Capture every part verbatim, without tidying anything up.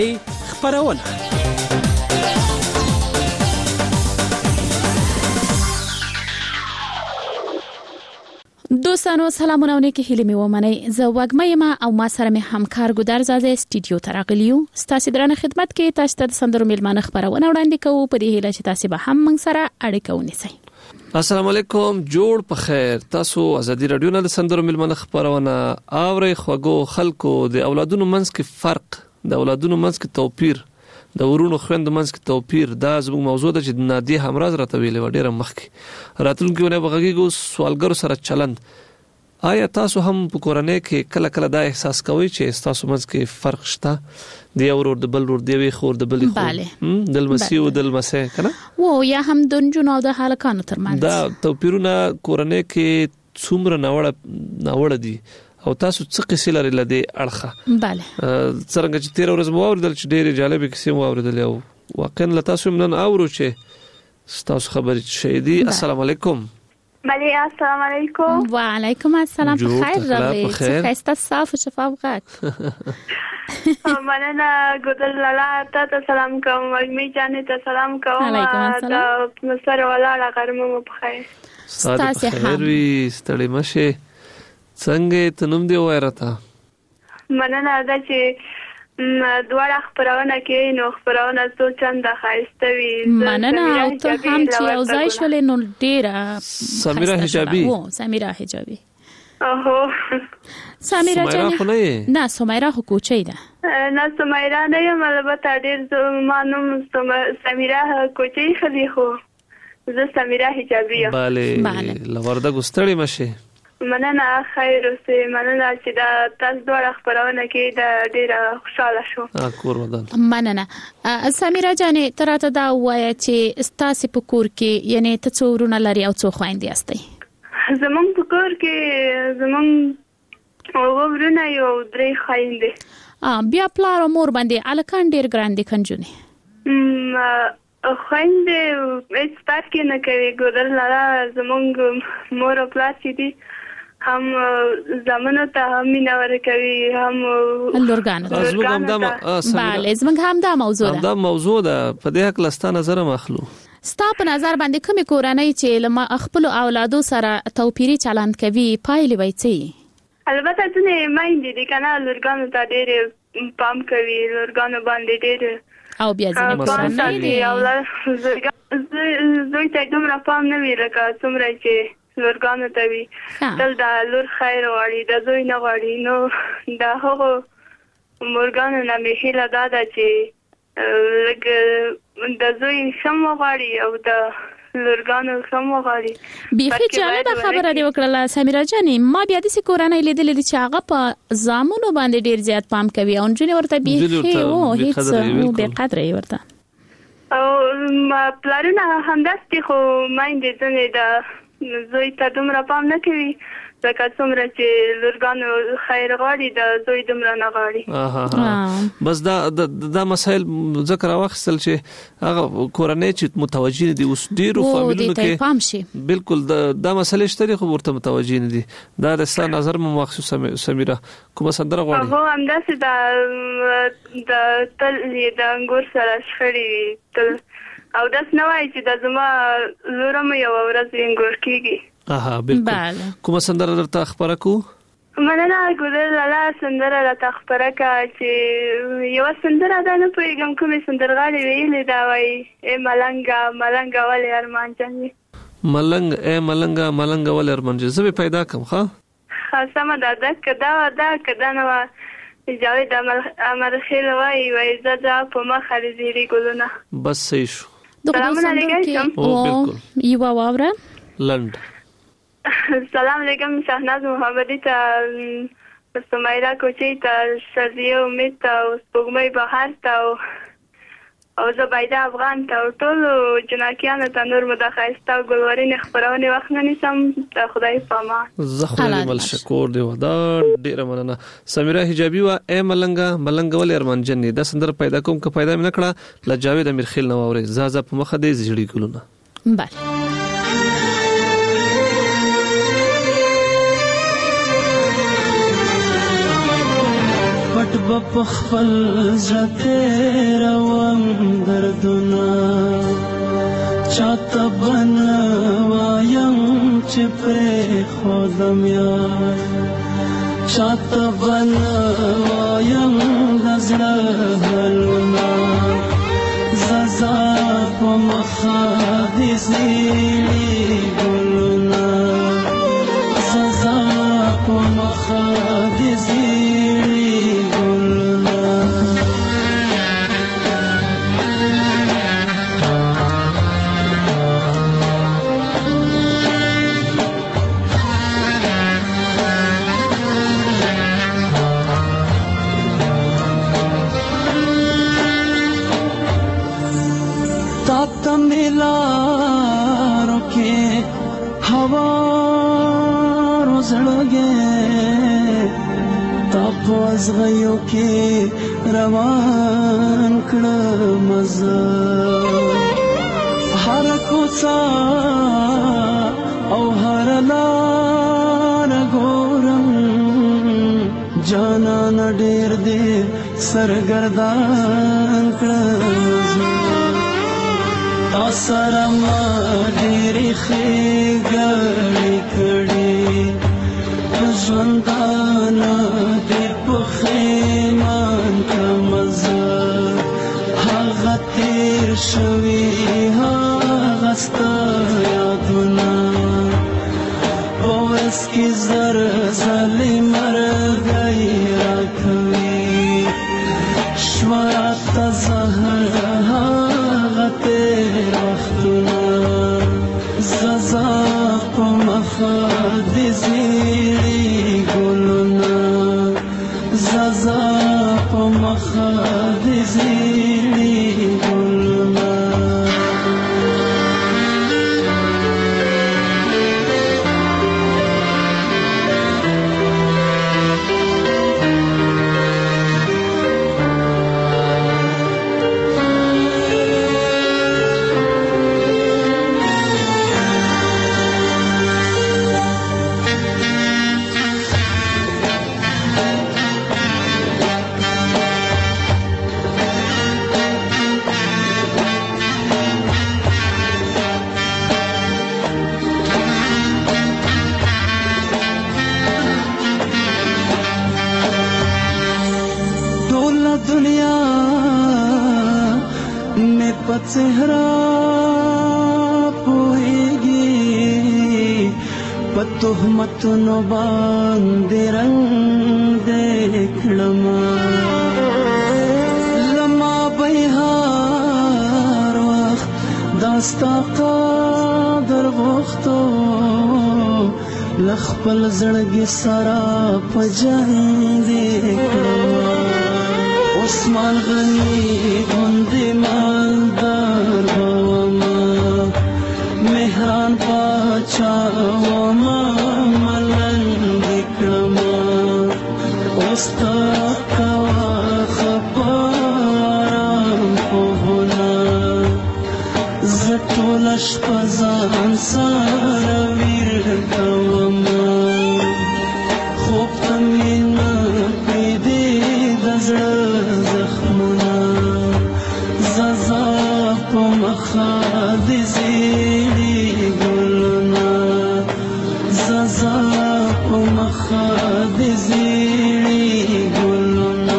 خبرونه دوستانو سلامونه ونکي هیله مې ومنئ. زه وګمې ما او ما سره مې همکار ګودر زاده سټډیو ته راغلیو. ستاسو درنه خدمت کې تاسو ته سندرو میلمانه خبرونه وړاندې کوو په دې هیله چې تاسو به هم موږ سره اړیکه ونیسئ. السلام علیکم، جوړ په خیر. تاسو ازادي رادیو نه د سندرو میلمانه خبرونه اوري. خوګو خلکو د اولادونو منځ کې فرق، د اولادونو منځ کې توپیر، د ورونو خويندو منځ کې توپیر، دا زموږ موضوع ده چې نادي همراز راته ویلې و ډیره مخکې. راتلونکي ونه بغږیږو سوالګرو سره چلند. آیا تاسو هم په کورنۍ کې کله کله دا احساس کوئ چې تاسو منځ کې فرق شته؟ د یو ورور د بل ورور دی وی خور د بل خور د المسی او د المسه کنه وو یا هم د جنونو د حالکانو ترمنځ دا توپیرونه کورنۍ کې څومره ناوړه ناوړه دي او تاسو څه قصې لري لدی اړخه؟ bale څنګه چې تیر ورځ مو اوریدل چې ډېر جالب کیسې مو اوریدل او واقعا له تاسو نن اورو چې تاسو خبرې شې دي. السلام علیکم. بله السلام علیکم. وعلیکم السلام. بخیر راغلی. څه خسته صاف او شفاف غږ. مننه ګودر لالا ته سلام کوم. مې جانې ته سلام کوم. علیکم السلام. د مسره ولاړه غرمه مو بخیر. تاسو خیر وي ستړي مشه. څنګه ته نوم دی وایرته؟ مننه دا چې دواړه خبرونه کې نو خبرونه څو چنده خایسته وي. مننه او ته هم چې یو ځای شولې نو ډیره سمیرا حجابي. او سمیرا حجابي. اوه سمیرا جان خو نه نه سمیرا خو کوچی ده. نه سمیرا نه یم البته ډیر مانوم سمیرا کوچی خلی خو زه سمیرا حجابي یم. bale لورده ګستړی مشه. مننه خیر اوسه. مننه چې دا تاسو دوه خبرونه کې دا ډیره خوشاله شو. ا کور ودان. مننه. سمیرا جان تراته دا وایي چې تاسو په کور کې یعنی ته څو ورونه لري او څو خويندې استئ؟ زمون په کور کې زمون او ورونه یو درې خويندې. ا بیا پلار او مور باندې الکان ډیر ګراندې کنجونی. م خويندې هیڅ پات کې نه کوي. ګودر لالا زمونږ مور او پلار چې دي هم زمونږ ته هم مینا ورکوي هم لورګان. زموږ هم دا bale زموږ هم دا موضوع ده. دا موضوع ده په دې حق لستا نظر مخلو. ستا په نظر باندې کومې کورنۍ چې لما خپل اولادو سره توپیری چلند کوي پایلې وایي څه؟ البته ځنې مایندې دي کنه لورګانو ته ډېر پام کوي. لورګانو باندې ډېر او بیا ځنې کورنۍ دي زوی ته دومره پام نه وي لکه څومره چې لورګانو ته وي. تل دا لور خیر غواړي د زوی نه غواړي. نو دا هغو مورګانو نه مې هیله دا ده چې لږ د زوی سم وغواړي او د لورګانو سم وغواړي. بیخي جالبه خبره دی وکړه سمیرا جانې. ما بیا د کورنۍ لیدلې دي چې هغه په زامنو باندې ډیر زیات پام کوي او نجونې ورته بیخي او هیڅ بې قدرې ورته او پلارونه همداسې خو مایندې ځنې د زوی ته دومره پام نه کوي لکه څومره چې لورګانو خیر غواړي د زوی دومره نه غواړي. بس دا دا مسائل ذکر واخیستل چې هغه کورنۍ چې متوجه دي اوس ډیرو فامیلونو کې بالکل دا مسئله شته خو ورته متوجه نه دي. دا د ستاسو نظر مو مخصوص سمیرا کومه سندره غواړي؟ هو همداسې د د تل د انګور سره شخړې تل او داس نه وایي چې د زما لورم یو ورځ انګور کیږي. اها بالکل. کومه سندره درته خبره کو؟ مننه ګودر لالا سندره راته خبره کا چې یو سندره ده نه پوهېږم کومې سندرغاړې ویلې دا وایي ای ملنګه ملنګه ولې ارمان جانې. ملنګ ای ملنګه ملنګه ولې ارمان جانې. زه به پیدا کوم. ښه سمه ده. دا کدا دا کدا نه وه جاوید امرخیل وایي وایي زه ځه په مخه د زیري ګلونه. بس صحیح شو. سلام علیکم. او یو واوره لند. سلام علیکم شهناز محمدی ته سمیرا کوچی ته شرزیه امید ته سپوږمۍ بهار ته او زبیده افغان ته ټول جناکیانو ته نور مداخایسته او ګلورین خبرونه وخت نه نیسم ته خدای پامان. زه خو مل شکور دی ودا ډیره مننه. سمیرا حجابي وا ای ملنګه ملنګ ول ارمان جنې دا سندر پیدا کوم که پیدا مې نکړه ل جاوید امیرخیل نو اوري زازا په مخه دې زړی ګلونه. بله پټ بخفل زړه روان دردونه چاته بن وایم چې پرې خودم یار چاته بن وایم د زړه حالونه زازا په مخه دې زیړي ګلونه زازا په مخه دې زیړي ګلونه تا मिलारों के हवारों जड़गे तापवाज गयों के रवान कड़ मजा हर कोसा औ हर लार गोरम जाना न डेर दे सरगर्दान कड़ असरमा ډېرې ښېګڼې کړې ژوندانه دې پښېمان کړمه زه هغه تېر شوي هغه ستا یادونه په ورځ کې زر ځلې مرګی راکوي شوه راته زهر تیر وختونه زازا په مخه دې زیړي ګلونه زازا په مخه دې زیړي ګلونه दुनिया में पचहरा पोएगी पतुहमत नो बांधे रंग देखलमा लमा बहार वक्त दास्ता कादर वक्तो लखपल जड़गी सारा पजन देखलमा عثمان غنی غندی مالدار وما مهران پاچا وما ملنگ کرما استا کوا خبارم پوهنا زٹولش پزان سارا ویر کوما خوب تمینا پیدی دزر زخمنا زازا په مخه دې زیړي ګلونه زازا په مخه دې زیړي ګلونه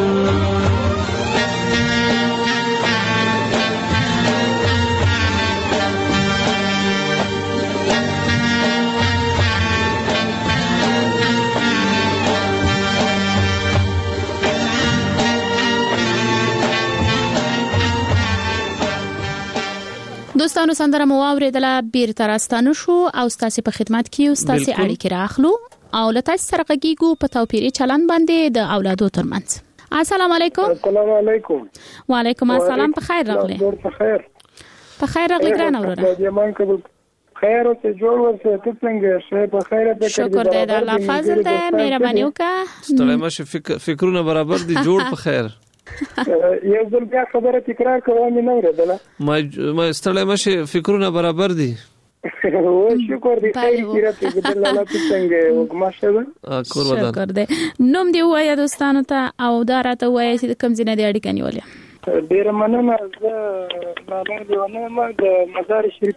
دوستانو سندره مو اوریدله بیرته راستانه شو او ستاسو په خدمت کې او ستاسو اړیکې راخلو او لته سره غږیږو په توپیری چلن باندې د اولادو ترمنځ. السلام علیکم. السلام علیکم. وعلیکم السلام. په خیر راغلی. په خیر. په خیر راغلی ګران اورره. یمان کبل خیر او ته جوړ ورسې ته څنګه شه په خیر ته شکر دې د الله فضل دې مهرباني وکړه. ستړی مشه فکرونه برابر دي جوړ په خیر. یو ځل بیا خبره تکرار کوم نه اوریدله. ما ما ستړی مشه فکرونه برابر دي. و شکر دې خیر کړه چې د لاله څنګه وګماشه کور ودان شکر دې نوم دی وایا دوستانو ته او دا راته وایي چې کوم ځای نه دی اړیکه نیولې ډیر مننه زه لاله دی ونه د مزار شریف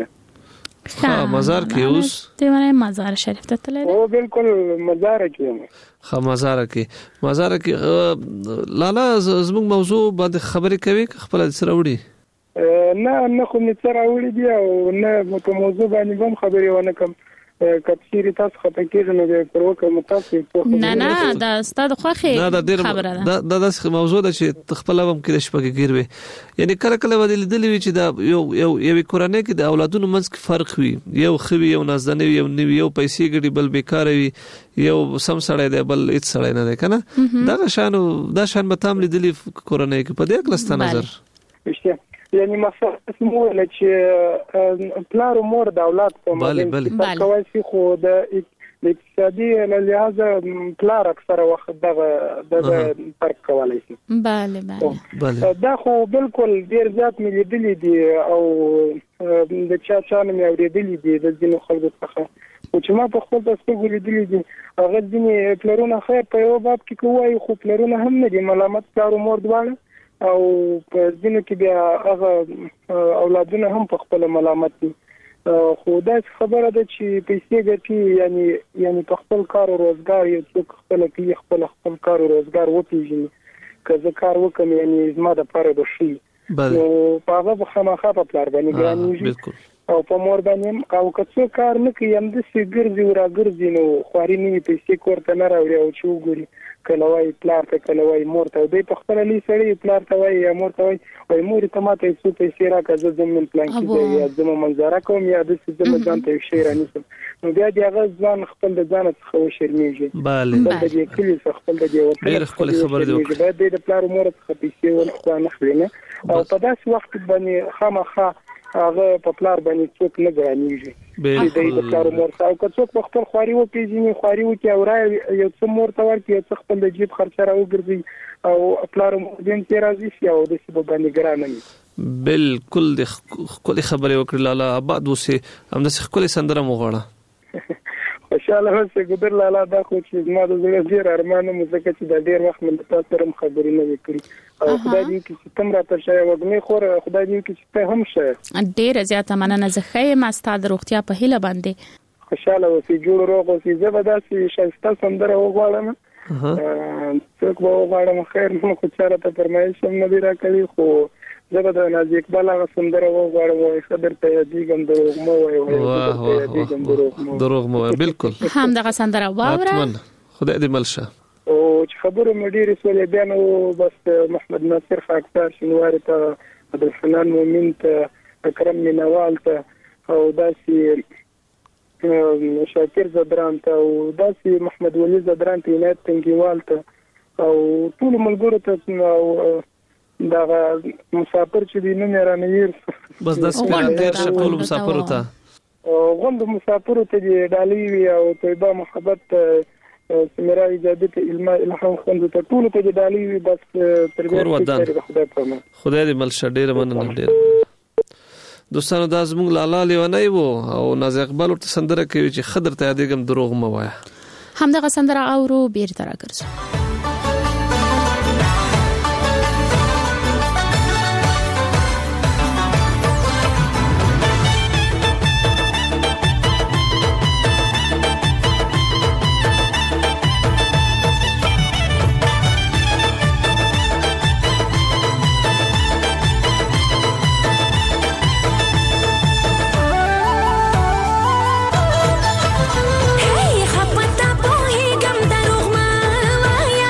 په ها مزار کې اوس ته ونه مزار شریف ته تللی او بالکل مزار کې ها مزار کې مزار کې لاله زموږ موضوع باندې خبرې کوي خپل سره وړي نه نه خو می سره وړي دی او نه په موضوع باندې هم خبرې ونه کوم کثیر تاسو خطا کېږي نو د پروګرام متاسف نه نه دا ستاسو خوخه خبره ده دا د موضوع د چې خپل هم کې د شپږ ګیروي یعنی کله کله ودی لیدلې وی چې دا یو یو یو کورنۍ کې د اولادونو منځ کې فرق وي یو خوي یو نازدنه یو نو یو پیسې ګړي بل بیکار وي یو سم سړی دی بل هیڅ سړی نه دی کنه دا شانو دا شان به تام لیدلې کورنۍ کې په دې کلسته نظر یعنی مثلا اسمه چې پلار او مور د اولاد په مابین کوي چې خو د اقتصادي لحاظ پلار اکثره وخت دغه د فرق کولای شي bale bale دا خو بالکل ډیر زیات مې لیدلې دي او د چا چا مې اورېدلې دي د ځینو خلکو څخه او چې ما په خپل تاسو لیدلې دي هغه ځینې پلرونه خیر په یو باب کې کوي خو پلرونه هم نه دي ملامت پلار او مور دواړه او په ځینو کې بیا هغه اولادونه هم په خپل ملامت دي خو دا خبره ده چې پیسې ګټي یعنی یعنی په خپل کار او روزګار یو څوک خپل کې خپل خپل کار او روزګار وپیژني که زه کار وکم یعنی زما د پاره به شي نو په هغه خامخا په پلار باندې ګرانیږي او په مور باندې او که څوک کار نه کوي هم د سیګرځي او راګرځي نو خواري نه پیسې کوړه نه راوړي او چې وګوري کلوای پلار ته کلوای مور ته دوی په خپل لې سړی پلار ته وای یا مور ته وای وای مور ته ماته څه پیسې راکړه زمون پلان کې یا زمون منظره کوم یا د څه زمون ته شي رانیسم نو بیا دی هغه ځان خپل د ځان څخه وشرمېږي bale د دې کلی څخه خپل د دې ډېر خپل خبر دی باید د پلار مور څخه پیسې ورخوا نه خلینه او په داسې وخت باندې خامخا هغه په پلار باندې څوک نه ګرانیږي د دې پلار مور او که څوک په خپل خواري و پیژني خواري و کې اورای یو څه مور ته ورکړي یو څه خپل د جیب خرچ راوګرځي او پلار مور دې ته راځي چې او د څه باندې ګرانه بالکل د خپل خبره وکړه لاله آباد وسه هم د خپل سندره مغواړه خوشاله اوسې ګدر لاله دا خو چې ما د زړه ډیر ارمان مو ځکه چې د ډیر وخت من تاسو سره خبرې نه وکړي او خدای دې چې تم راته شای وګنې خور خدای دې چې ته هم شه ډیر زیاته مننه زه خې ما ستاسو روغتیا په هیله باندې خوشاله اوسې جوړ روغ اوسې زبردست شایسته سندره وغواړم څوک به وغواړم خیر نو خو چاره ته فرمایش هم نه دی راکړي خو زه به نازي اقبال هغه سندره وغواړم او خبر ته یادېږم دروغ مو وایي دروغ مو بالکل هم دغه سندره واوره خدای دې ملشه او چې خبره مډيري سولې بیان او بس محمد ناصر خاکسار شنوار ته عبدالحنان مومن ته اکرم منوال ته او داسي شاکر زدران ته او داسي محمد ولی زدران ته عنایت تنګیوال ته او ټول ملګرو ته او دا مسافر چې دی نه رانویر بس د سپین ډیر شکل مسافر وتا غوند مسافر ته دی ډالۍ او طيبه محبت سمرا اجازه علم الهام خوند ته ټول ته ډالۍ بس تربیه خدای په خدای دې ملشه ډیر مننه ډیر دوستانو دا زموږ لاله لیونی وو او ناز اقبال ورته سندره کوي چې خضر ته یادېږم دروغ مو وایا همدغه سندره اورو بیرته راګرځو Hey, خپتا په هیګم دروغ ما وایا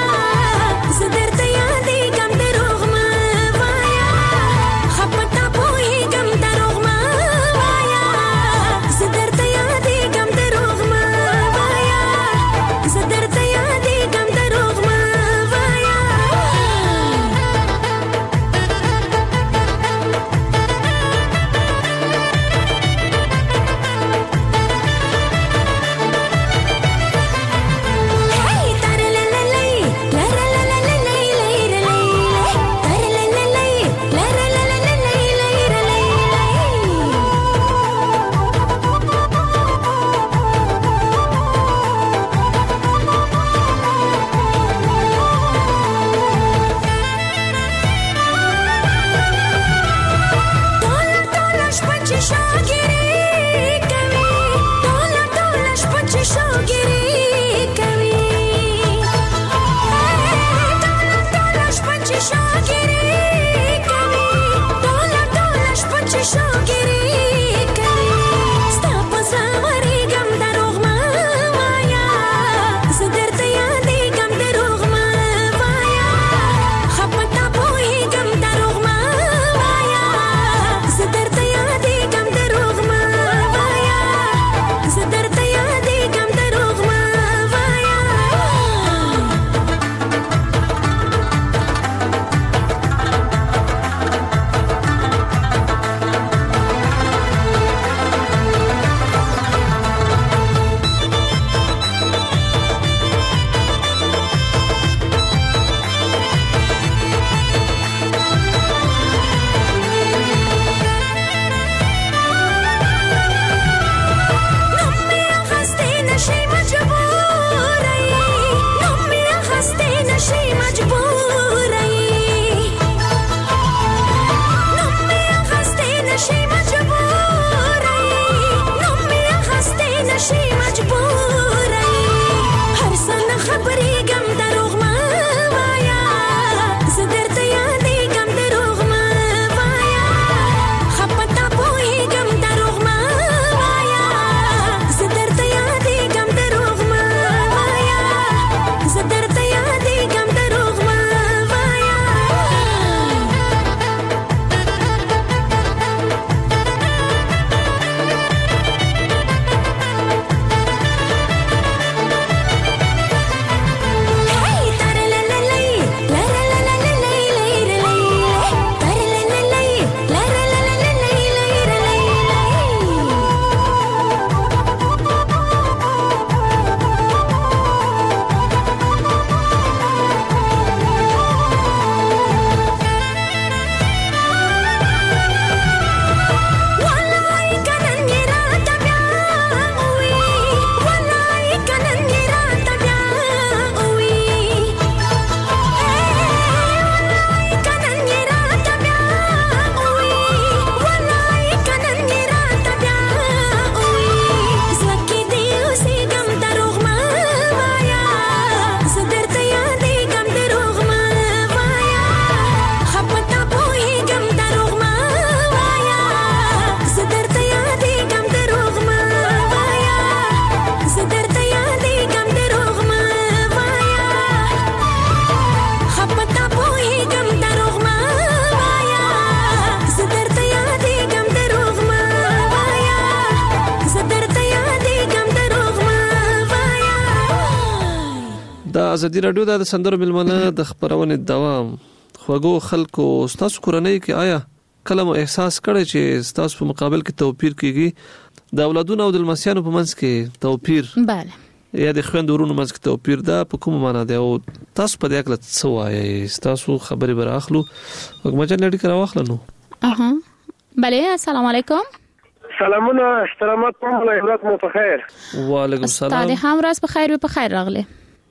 ازادي رادیو د سندرو ملمنه د خبرونې دوام خوګو خلکو ستاسو کورنۍ کې آیا کله مو احساس کړی چې ستاسو په مقابل کې توپیر کیږي د اولادونو او د لمسیانو په منځ کې توپیر bale یا د خويندورونو منځ کې توپیر دا په کومه معنا دی او تاسو په دې اړه څه وایي تاسو خبرې بر اخلو وګمجن لري کړه واخلنو اها bale السلام علیکم سلامونه احترامات کوم حضرت مو په خیر وعلیکم السلام استاد هم راز په خیر په خیر راغله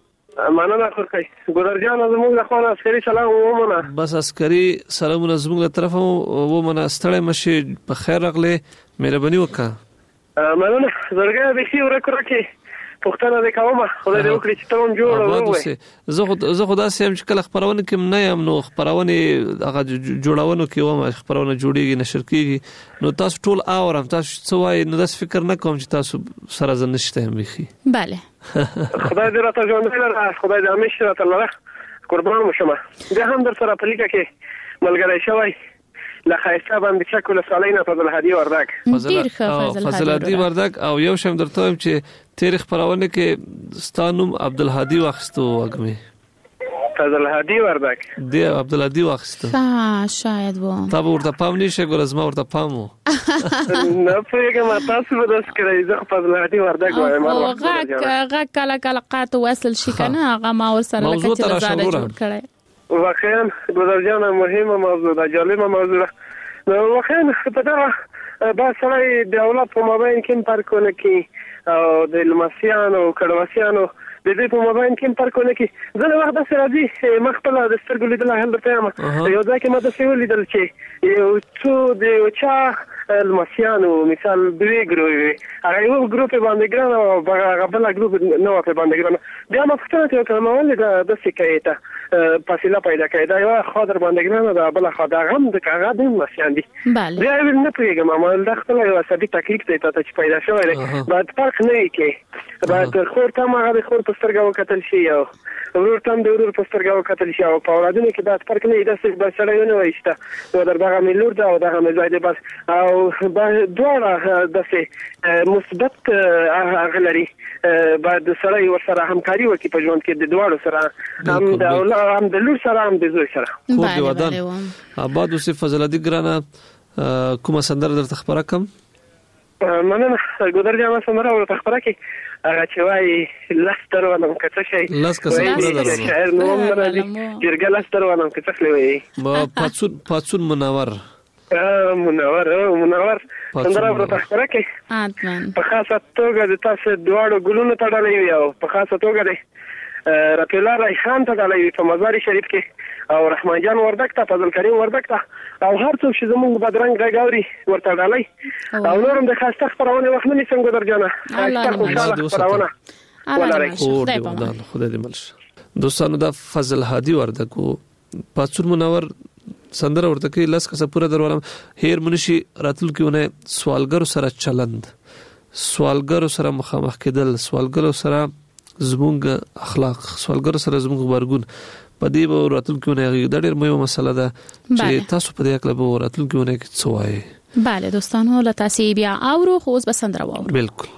مننه خورکای ګورر جان زموږ د خپل عسکري سلام ومنه بس عسکري سلامونه زموږ له طرفه ومنه ستړی مشي په خیر راغله مهرباني وکړه مننه زړګه به شي ورکړه پښتنه د کومه خدای دې وکړي چې ته هم جوړ وې زه خو زه خو دا سیم چې کله خبرونه کې نه یم نو خبرونه هغه جوړاونه کې ومه خبرونه جوړیږي نشر کیږي نو تاسو ټول اورم تاسو څه وایي نو داس فکر نه کوم چې تاسو سره زنشته هم بخي bale خدای دې راته ژوند لره خدای دې همیشه راته لره قربان مشمه دې هم در سره پلیکه کې ملګری شوی لا خایسته باندې شکل سالینا فضل هدی وردک فضل هدی وردک او یو شم درته چې تاریخ پرونه کې ستانوم عبدالهادي واخستو وګمه فضل هدی وردک دی عبدالهادي واخستو ها شاید وو تاسو ورته پام نشئ ګور زما ورته پامو نه پېګه ما تاسو به داس کړئ زه فضل هدی وردک وایم غاک غاک کلا کلا قات وصل شي کنه هغه ما ور سره لکه چې زاده جوړ کړي واقعا ګذر جان مهمه موضوع ده جالبه موضوع ده نو واقعا په دا با سره د اولاد په مابین کې فرقونه کې او د لمسیانو کډوسیانو د دې په مابین کې فرقونه کې زه وخت سره دي مخبل د سترګو لیدل هم ته ما یو ځکه ما د څه ولیدل چې یو څو د چا لمسیانو مثال دوی ګروپ هغه یو ګروپ باندې ګران او هغه بل ګروپ نو په باندې ګران بیا ما پښتنه ته کوم ولې د سکایته فاصله پیدا کړي دا یو خاطر باندې ګران دا بل خاطر هم د هغه د مسیان دي بله بیا نه پیګم ما د خپل یو سبي تکلیف ته ته پیدا شوی دی بعد فرق نه کې بعد خور ته ما د خور په سترګو کتل شي او ورور ته د ورور په سترګو کتل شي او په اولادونو کې دا فرق نه دی د بسړیو نه وایسته نو درغه ملور دا او دغه مزاید بس او دواړه د مثبت اغلري بعد سره ور سره همکاري وکي په ژوند کې د دواړو سره هم د اولاد هم د لور سره هم د زوی سره خو دی ودان آباد اوسې فضل دي ګرانه کومه سندره درته خبره کوم مننه ګودر جامه سندره ورته خبره کوي هغه چې وایي لستر ولم کڅ شي لاس کسه پورا درو شاعر نو مرادي جرګه لستر ولم کڅ لوي ما پاتسون پاتسون منور منور منور سندره ورته خبره کوي اتمن په خاصه توګه د تاسو دواړو ګلونو تړلې وي او په خاصه توګه د رپیلا ریحان تړلې وي په مزار شریف کې او رحمان جان وردک ته فضل کریم وردک ته او هر څوک چې زموږ بدرنګ غاوري ورته ډالۍ او نورم د خاصه خبرونه وخت نه څنګه درجانه خاصه خبرونه ولري خدای دې خدای دې ملش دوستانو دا فضل هادي وردک پاتسون منور سندره ورته کې لاس کسه پورا درولم هیر منشي راتل کېونه سوالګر سره چلند سوالګر سره مخامخ کېدل سوالګر سره زموږ اخلاق سوالګر سره زموږ برګون په دې به راتل کېونه د ډېر مهمه مسله ده چې تاسو په دې اړه به راتل کېونه کې څه وایي بله دوستانو له تاسو بیا اورو خو اوس به سندره واورو بالکل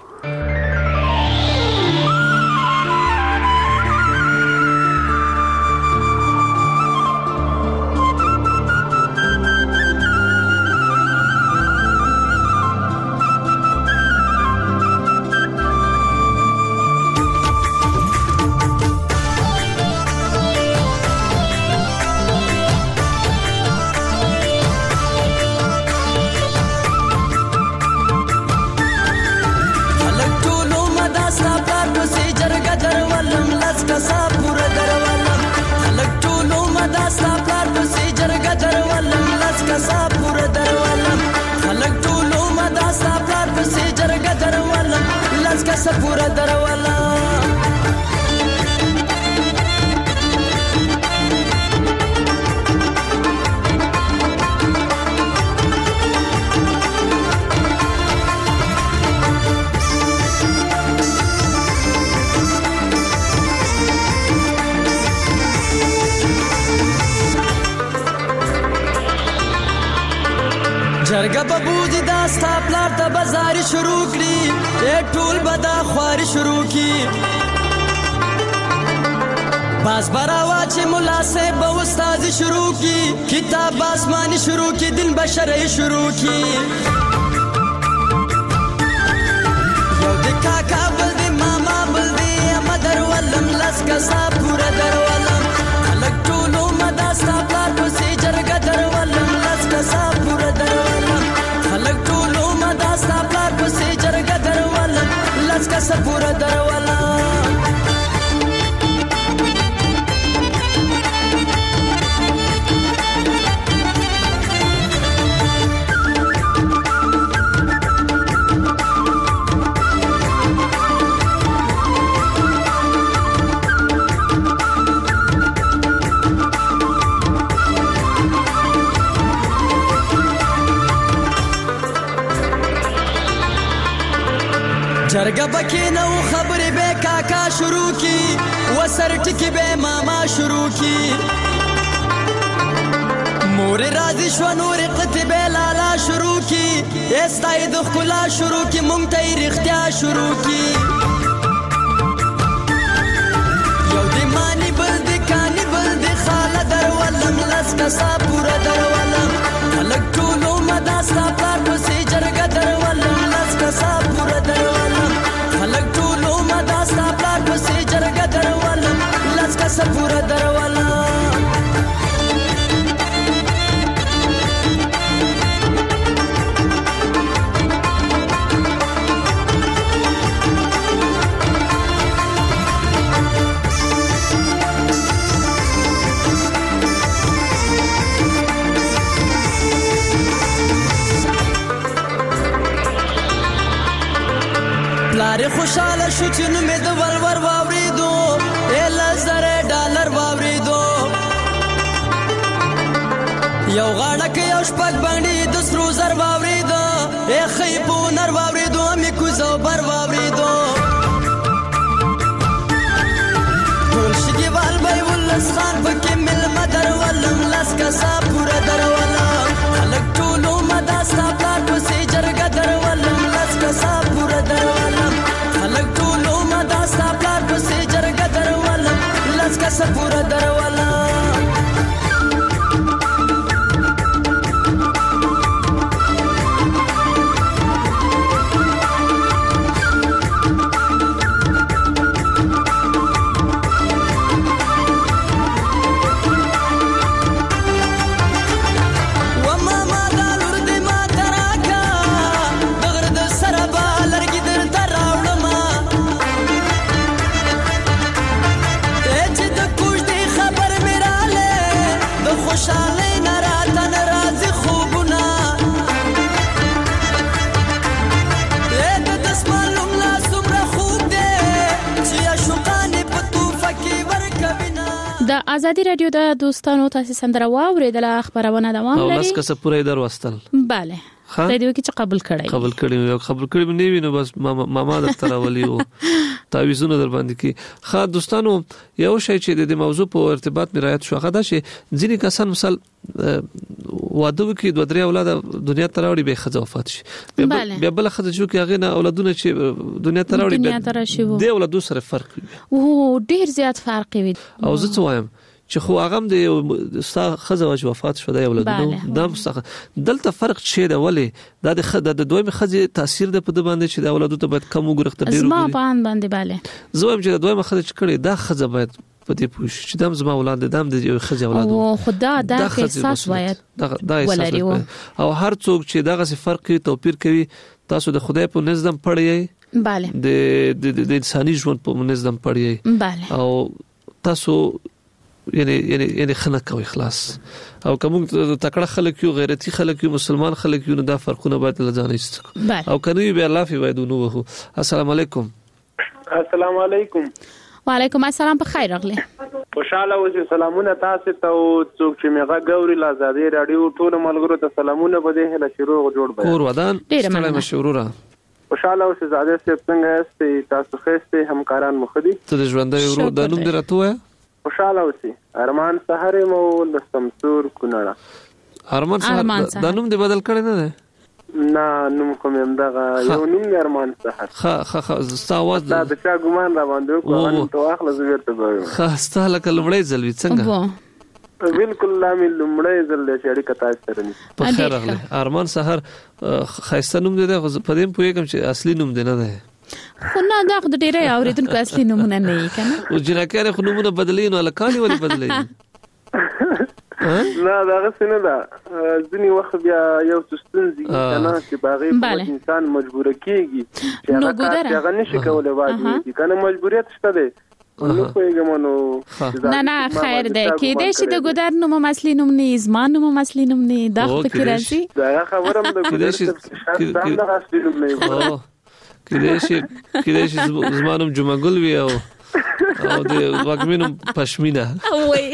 پورا دروالا جرګه په بوج دا ستا پلار ته بازار شروع کړي اے ټول بدا خواري شروع کی باز براوا چې مولا سے به استاد شروع کی کتاب آسمانی شروع کی دین بشری شروع کی یو د کاکا بل دی ماما بل دی مدر ولم لس کسا پورا در ولم الګ ټولو مدا ستا پلار په سي جرګه در ولم لس کسا پورا در الګ ټولو مدا ستا پلار په سي جرګه در ولم لس کسا پورا در ولم جرګه بکی نو خبرې به کاکا شروع کی وسر ټکی به ماما شروع کی مور راضی شو نور قطبه لالا شروع کی استای د خلا شروع کی مونږ ته رښتیا شروع کی یو دی مانی بل دی کانی بل دی خاله در ولم لس کسا پورا در ولم الګ ټولو مدا ستا پلار په سي جرګه در ولم لس کسا پورا در ولم الګ ټولو مدا ستا پلار په سي جرګه در ولم لس کسا پورا در ولم ساره خوشاله شو چې نو مې د ولور واوریدو ال زره ډالر واوریدو یو غاړه کې یو شپږ باندې د سرو زر واوریدو ای خې په نر واوریدو مې کو زو بر واوریدو ټول شګي وال بای ولس خان پکې مل مدر ولم لاس کا سا پورا در ولم الګ ټولو مدا سا پلار په سي جرګ در ولم لاس کا سا پورا در ولم الګ ټولو مدا سا پلار په سي جرګ در ولم لاس کا سا پورا در ولم د ازادي رادیو د دوستانو تاسو سندره واوریدل خبرونه دوام لري او لاس کس پورې در وستل bale د دې کې چې قبول کړی قبول کړی یو قبول کړی نه ویني بس ماما در تر ولي او تعویذونه در باندې کی خا دوستانو یو شی چې د موضوع په ارتباط می رایت شو غدا شي ځینی کسان مثال واده وکي دوه درې اولاد دنیا ته راوړي به خزه وفات شي بیا بل خزه جو کې هغه نه اولادونه چې دنیا ته راوړي د اولادو سره فرق وي او ډیر زیات فرق وي او زه څه وایم چې خو هغه د ستا خزه واج وفات شو د اولادونو دا مستخ دلته فرق شي دا ولی دا د دویم خزه تاثیر د په د باندې چې د اولادو ته باید کم وګرخته ډیر زما پان باندې bale زویم چې د دویم خزه چې کړي دا خزه باید په دې پوښ چې دم زما اولاد دم د یو خزه اولاد او خدا دا احساس باید دا احساس او هر څوک چې دغه فرق کوي توپیر کوي تاسو د خدای په نظم پړی bale د د انساني ژوند په نظم پړی bale او تاسو یعنی یعنی یعنی خنک او اخلاص او کوم تکړه خلک یو غیرتی خلک یو مسلمان خلک یو دا فرقونه باید لځانه است او کني به الله فی وایدونو وو السلام علیکم السلام علیکم وعلیکم السلام په خیر راغلی خوشاله اوسئ سلامونه تاسو ته او څوک چې میغه ګوري لا زادي رادیو ټول ملګرو ته سلامونه بده هله شروع جوړ به کور ودان سلام مشوره خوشاله اوسئ زاده څنګه است تاسو خسته همکاران مخدي ته ژوندې ورو د نوم درته خوشاله اوسئ ارمان سحر مو د سمسور کونړه ارمان سحر د نوم دی بدل کړی نه ده نه نوم کوم دغه یو نوم ارمان سحر خا خا خا زستا आवाज دا د چا ګمان را باندې کوه نو ته اخله زویر ته ګورم خاسته لکه لمړی ځلوي څنګه بالکل لامل لمړی ځل چې اړیکه تاسو سره ني په خیر راغلی ارمان سحر خاسته نوم دی په دې پوهیږم چې اصلي نوم دی نه ده خو نه دا د ډیره اوریدونکو اصلي نمونه نه یې کنه او جنکه خو نمونه بدلین ولا کالي ولا بدلین نه دا غسنه ده ځنی وخت بیا یو ستونزې کنه چې باغې انسان مجبور کیږي چې هغه نشي کولای واجب کنه مجبوریت شته ده نو پیغامونو نه نه خیر ده کې دې شي د ګودر نوم اصلي نوم نه زمان نوم اصلي نوم نه دا فکر راځي دا خبرم د ګودر شي دا اصلي نوم نه کله شي کله شي زمانم جمعګل وی او او د وګمنم پښمینا وای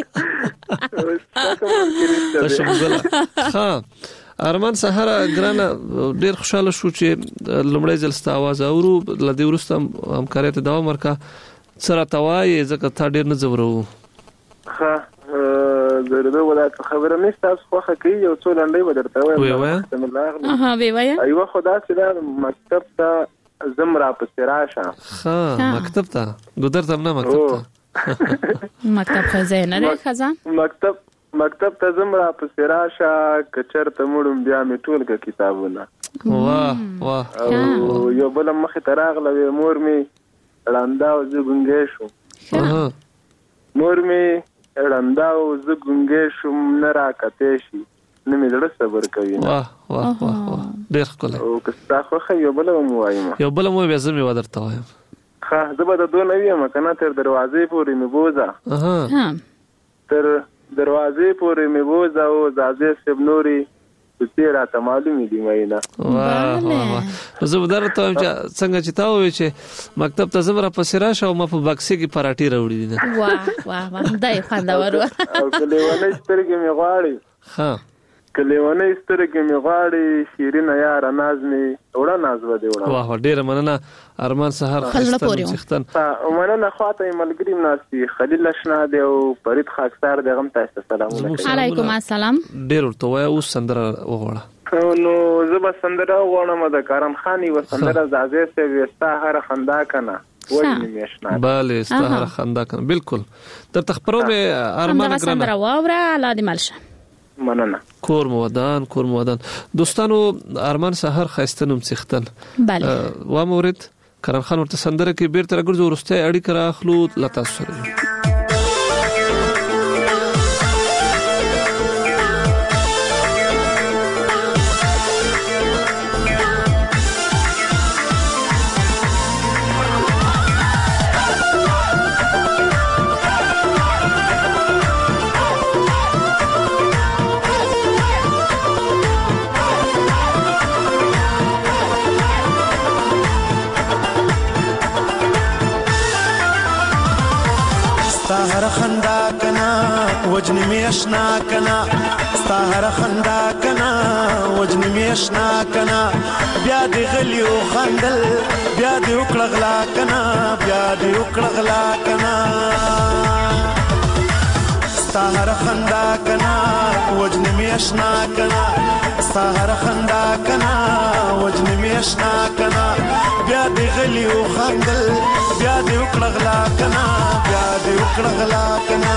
پښمګل ها ارمان سحر ګرانه ډیر خوشاله شو چې لمړی ځل ست आवाज اورو لدی ورستم همکاري ته دوام ورکا سره توای ځکه تا ډیر نه زورو ها زرده ولایت خبره نشته تاسو خوخه کوي یو څو لنډي ودرته وای اها وی وای ایوه خدا سره مکتب ته زمرا په سراشه ها مکتب ته ګودر ته نه مکتب ته مکتب خزانه نه خزان مکتب مکتب ته زمرا په سراشه کچر ته مړم بیا می ټول کا کتابونه واه واه یو بل مخ تراغله مور می لاندا او زګونګې شو مور می لاندا او زګونګې شو نه راکته شي نه مې زړه صبر کوي واه واه واه ډېر ښکلی او که ستا خوښه یو بله مو وایم یو بله مو بیا زه مې ودرته وایم ښه زه به د دوه نه ویم که نه تر دروازې پورې مې بوځه تر دروازې پورې مې بوځه او زازې صاحب نورې څه راته معلومې دي مینا. واه واه زه درته چې څنګه چې تا وې چې مکتب ته زمره پسې راشه او ما په باکسي کې پراټي راوړي دي. واه واه واه دای خوندور. او کلیوانه سترګې مې غواړي. ها کلیوانه سترګې مې غواړي شیرینه یاره ناز مې وړه ناز و دی وړه. واه ډیره مننه ارمان سحر خستن څختن. مننه خواته ملګری ناشتي خلیل اشنا دی او فرید خاکسار دی غم تاسو سلام علیکم. علیکم السلام. ډیر ورته وای او سندره وغوړه. نو زه به سندره وغواړم د کارم خاني و سندره زازه سه وستا هر خندا کنه وجنی میشنا. بله استهر خندا کنه بالکل در تخبرو به ارمان ګرانه سندره واوره لا دی ملشه. مننه. کور مودان کور مودان دوستانو ارمان سحر خاستنم څختن. بله و مورد کرم خان ورته سندره کې بیرته راګرځو ورسته اړیکه راخلو لتا سره. ستاهر خندا کنا وجن می اشنا کنا ستاهر خندا کنا وجن می اشنا کنا بیا دی غلیو خندل بیا دی وکړغلا کنا بیا دی وکړغلا کنا ستاهر خندا کنا وجن می اشنا کنا ستاهر خندا کنا وجن می اشنا کنا بیا دی غلیو خندل بیا دی وکړغلا کنا بیا دی وکړغلا کنا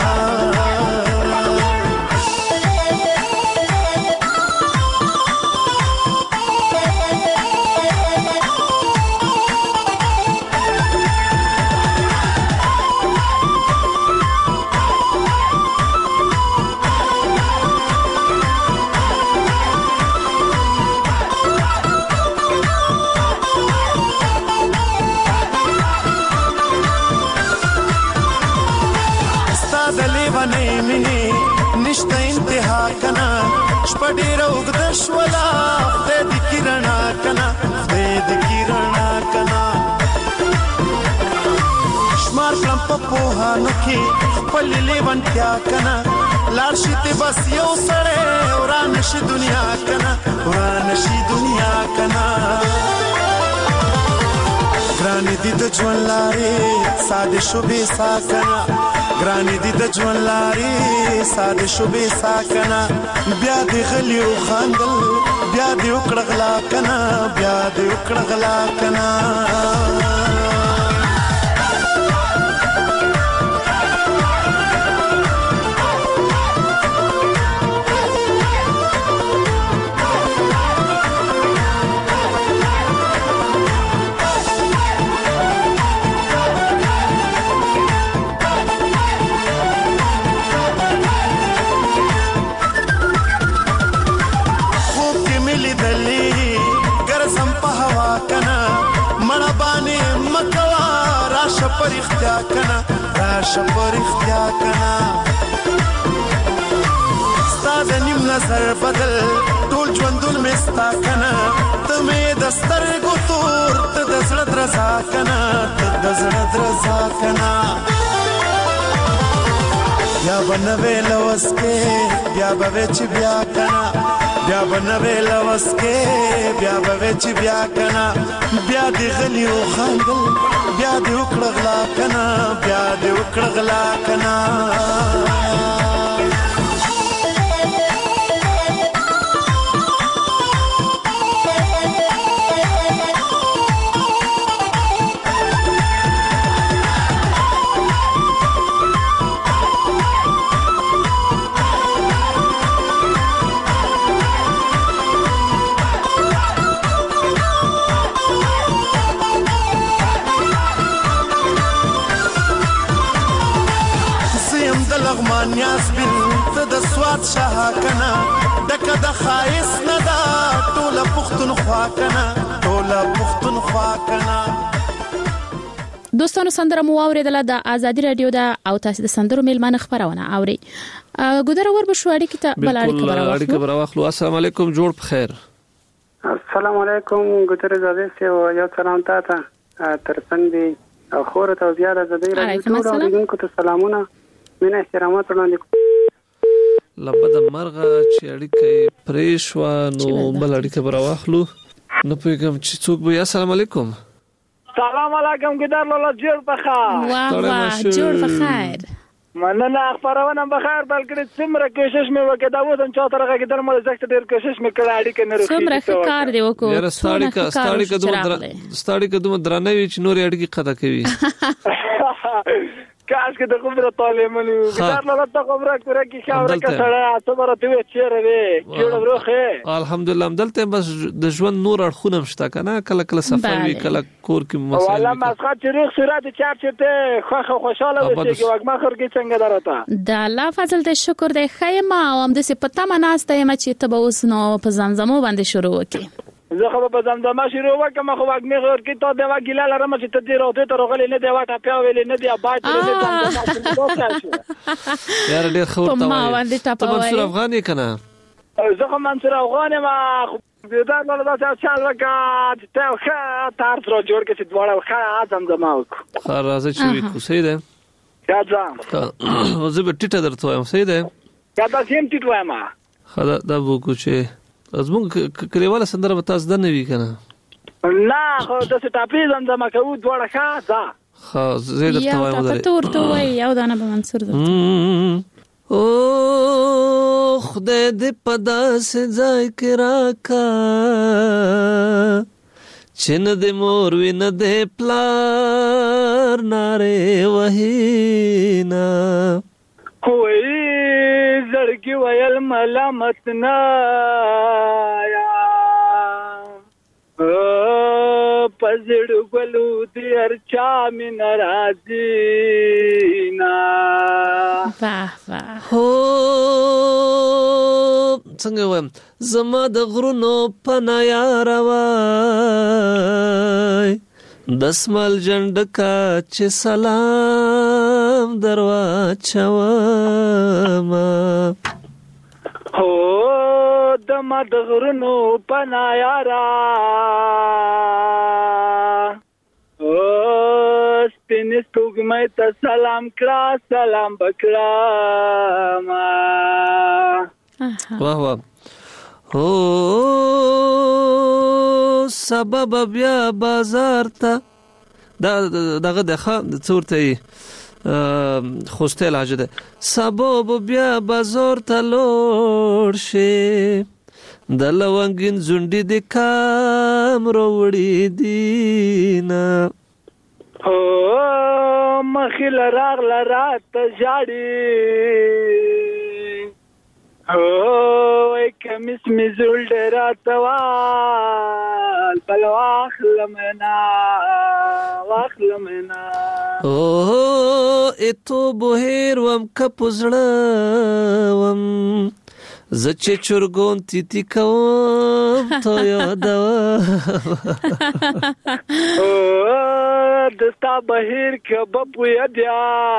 نشته انتها کنا شپډی روغ د شولا د دې کیرنا کنا د دې کیرنا کنا شمار کلم په پوهانو کې خپل لیوانتیا کنا لار شته بس یو سره وران شي دنیا کنا وران شي دنیا کنا ګران دي د ژوند لارې ساده شو به ساکنا ګران دي د ژوند لارې ساده شو به ساکنا بیا دی غلیو خاندل بیا دی وکړغلا کنا بیا دی وکړغلا کنا پر اختیا کنا راشه پر اختیا کنا ستاد نیم نظر بدل ټول ژوندون مستا کنا ته مې د سترګو تور ته د زړه درزا کنا ته د زړه درزا کنا بیا بنوي لوس کې بیا به چې بیا کنا بیا بنوي لوس کې بیا به چې بیا کنا بیا دی غلیو خاندل بیا دی وکړغلا کنا بیا دی وکړغلا کنا نیاز بن ته د سواد شاه کنا دکه د خایس نه دا ټوله پښتونخوا کنا ټوله پښتونخوا کنا. دوستانو سندره مو اوریدله د ازادي رادیو دا او تاسو د سندرو میلمانه خبرونه اوري. ګودر اور بشو اړیکې ته بل اړیکه براوخلو اړیکه براوخلو. السلام علیکم، جوړ بخیر. السلام علیکم ګودر زاده سه یو سلام تاسو ترڅنګ دی خور ته بیا د دې راځو ټول اوریدونکو ته سلامونه مینه احترامات وړاندې لبد مرغه چې اړیکه پریشوا نو بل اړیکه براوخلو نو پیغام چې څوک به. السلام علیکم. سلام علیکم ګدار لاله جوړ بخیر. واه واه جوړ بخیر. مننه خبرونه بخیر بلکې څومره کوشش مې وکړ دا وځم چې ترغه ګدار مې زکه ډیر کوشش مې کړ اړیکه نه رسېږي. څومره کار دی وکړو. یاره ستاړي کا ستاړي کدوم ستاړي کدوم درنه وی چې نور اړیکه قطع کوي. کاش کې د خبره طالب منو ګدار لاله ته خبره کړه کې خبره کړه صبر ته وې چیرې وې کېړه وروخه. الحمدلله دلته بس د ژوند نور اړخونه مشته کنه کله کله سفر وی کله کور کې مسائل. والله مسخه چې روغ صورت چار چته خوخه خوشاله وځي وګما خرګي څنګه درته. د الله فضل ته شکر دی خیمه او هم د سپتا مناسته یم چې ته به اوس نو په زمزمو باندې شروع وکې. زه خو په زمزمه شروع وکم خو وګمه غور کې ته دا وګیلا لرم چې ته دې راته ته راغلی نه دی واټه پیا ویلې نه دی اباد دې یار ډېر خو ته منصور افغاني کنه. زه خو منصور افغاني ما دا نو دا چې چال وکړ ته خا تار تر جوړ کې چې دواړه خا زمزمه وکړه. خا راځي چې وکړو صحیح ده. یا ځه زه به ټیټه درته وایم صحیح ده. یا دا سیم ټیټ وایم. خا دا وکړو چې زموږ کلیواله سندره به تاسو د نوي کنه. نه خو د سټاپی زمزمه کوو دواړه ښه ځه. خا زه درته وایم درې. یا ته ورته وای یو دانه به منصور درته. او خدای دې پدا سه ځای کې راکا چې نه دې مور وی نه دې پلار ناره وهینا. کوئی زړګي ویل ملامت نه یا پزړ ګلو دې ارچا مې ناراضي نا. واه واه هو څنګه وایم زما د غرونو پنا یار وای دسمال جنډکا چې سلام دروا چوما. هو د مدغرنو پنا یارا او سپین سپوږمۍ ته سلام کړه سلام بکړه ما. واه واه هو سبب بیا بازار ته دا دغه د خان د څورته خوسته علاج ده. سبب بیا بازار ته لور شي د لونګین زونډې د کام وروړي دینا. او مخیل راغ لرات جاړي او کمیس می زول درات وال بل واخلمنا واخلمنا. او اتو بهیر وم کپزړه وم زچ چورګون تیتی کوم تو یادو. او دستا بهیر کبب یادیا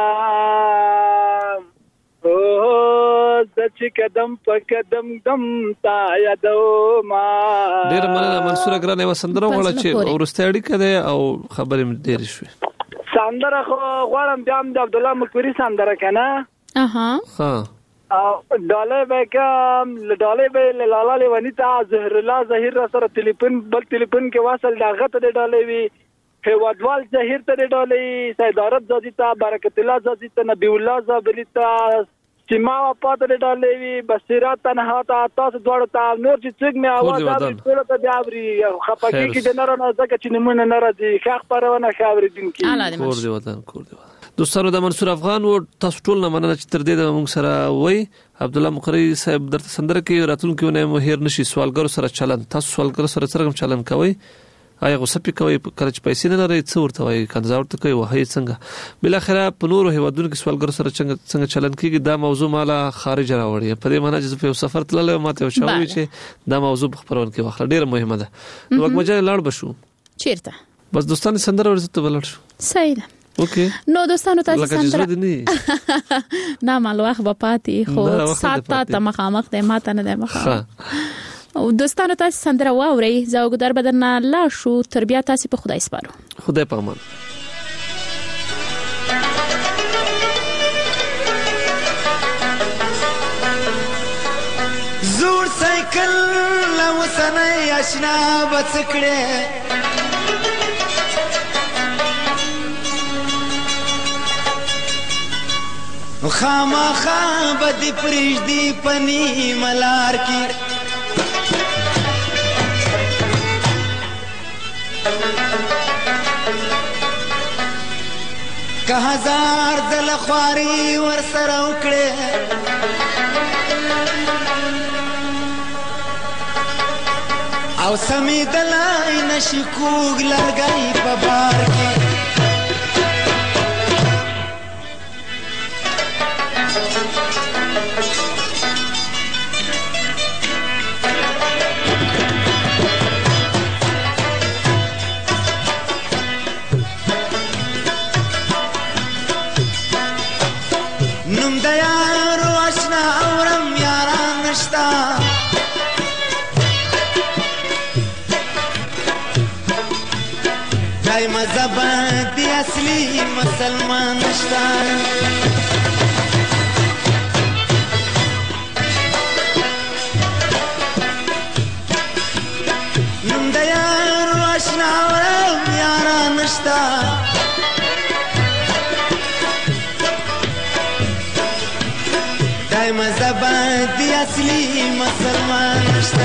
او زچ قدم په قدم دم تا یادو ما. ډیر مننه منصور اګرانه وسندره وړه چې ورسته اړیکه ده او خبرې ډیر شوې. سندره خو غواړم بیا د عبد الله مکوری سندره کنه. اها ها او ډاله وکم ډاله به لاله لونی تا زهر الله زهیر سره ټلیفون بل ټلیفون کې واصل داغه ته ډاله وی هوادوال زهیر ته ډاله سیدارت زادیتا برکت الله زادیتا نبی الله زابلیتا سیما پاتره ډاله وی بصیرات تنها تا تاسو دوړ تا نور چې څنګه می आवाज اوري ټول ته بیاوري خپګي کې د نره نه ځکه چې نمونه نه راځي خاخ پرونه خاوري دین کې کور دی وطن کور دی. دوستانو د منصور افغان او تاسو ټول نه مننه چې تر دې د موږ سره وای. عبد الله مقری صاحب درته سندره کې راتلونکو نه مهیر نشي سوالګر سره چلن تاسو سوالګر سره څنګه چلن کوي آیا غوسه پې کوي کله چې پیسې نه لري څه ورته وایي کنځا ورته کوي وهي څنګه بل اخره په نورو هیوادونو کې سوالګر سره څنګه څنګه چلن کیږي دا موضوع مالا خارج راوړي په دې معنی چې په سفر تلل ماته او شاوي چې دا موضوع خبرون کې واخله ډیره مهمه ده. نو وګ مجال لاړ بشو چیرته بس دوستان سندره ورته بلل شو صحیح ده. اوکې نو دوستانو تاسو سندره سندره نه مالو اخ بپاتې خو ساته ته مخامخ ده ماته نه ده مخامخ او دوستانو تاسو سندره واوري زوګدار بدن لا شو تربیه تاسو په خدای سپارو خدای په امان. زور سایکل لو سنه آشنا بڅکړه خامخا بدی پرېږدي پنی ملار کی که هزار دل خواري ور سره وکړه او سمې دلای نشي کوګ لګای په بار کې نوم د یارو آشنا اورم یاران نشتا دای مذهب دی اصلي مسلمان نشتا نوم د یارو آشنا اورم یاران نشتا دای مذهب دی اصلي مسلمان نشتا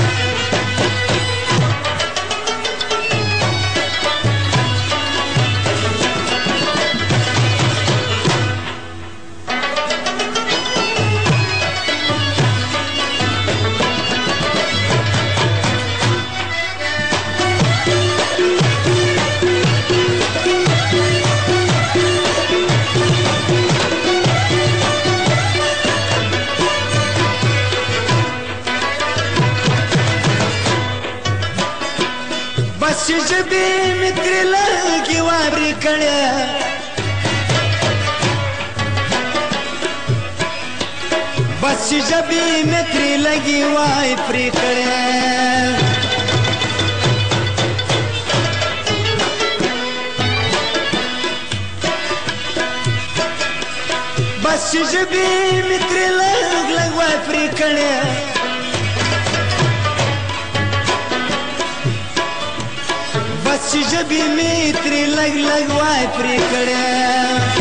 بس جبی متر لگی واری کړه بس جبی متر لگی وای پری کړه بس جبی متر لگ لگ وای پری کړه بس جبی میتری لگ لگ وای پری کړه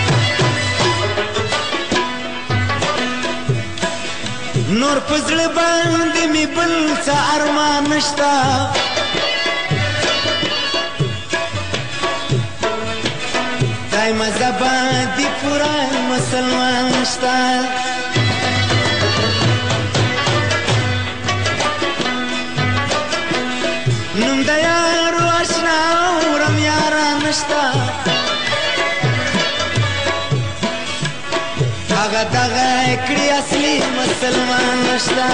نور پزړ باندې می بل څه ارمان نشتا دای مذهب دی پورا مسلمان نشتا نوم د یارو آشنا اورم یاران نشتا هغه دغه کړي اصلي مسلمان نشتا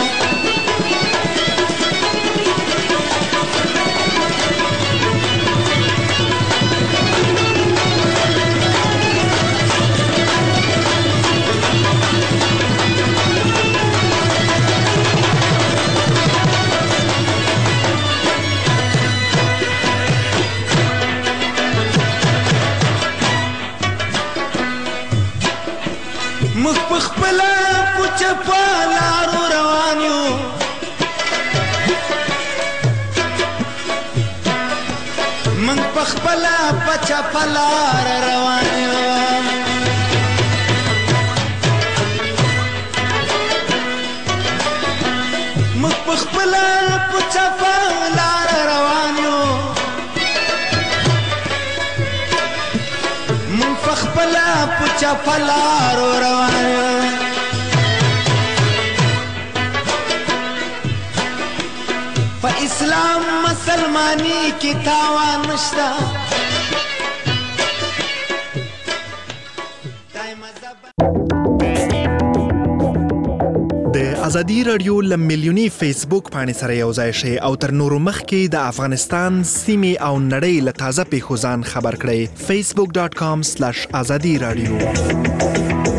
مخ پخپلا پوچ پالارو روان یو من پخپلا پچ پالار روان یو مخ پخپلا پوچ پالار روان یو من پخپلا پوچ پالار روان یو په اسلام مسلمانی کی تاوان نشتا د ازادي رادیو لم ملیونی فیسبوک باندې سره یو ځای شي او تر نورو مخکې د افغانستان سیمې او نړۍ له تازه پیښو ځان خبر کړئ facebook dot com slash azadi radio